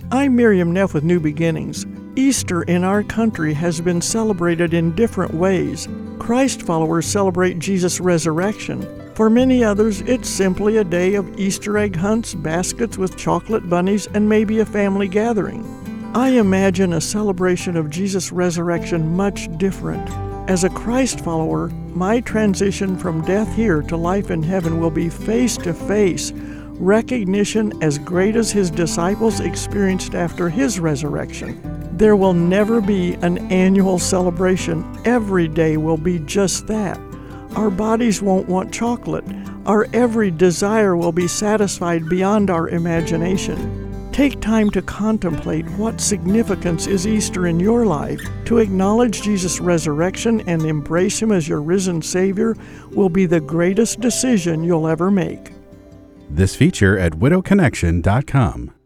I'm Miriam Neff with New Beginnings. Easter in our country has been celebrated in different ways. Christ followers celebrate Jesus' resurrection. For many others, it's simply a day of Easter egg hunts, baskets with chocolate bunnies, and maybe a family gathering. I imagine a celebration of Jesus' resurrection much different. As a Christ follower, my transition from death here to life in heaven will be face-to-face, recognition as great as his disciples experienced after his resurrection. There will never be an annual celebration. Every day will be just that. Our bodies won't want chocolate. Our every desire will be satisfied beyond our imagination. Take time to contemplate what significance is Easter in your life. To acknowledge Jesus' resurrection and embrace him as your risen Savior will be the greatest decision you'll ever make. This feature at widowconnection.com.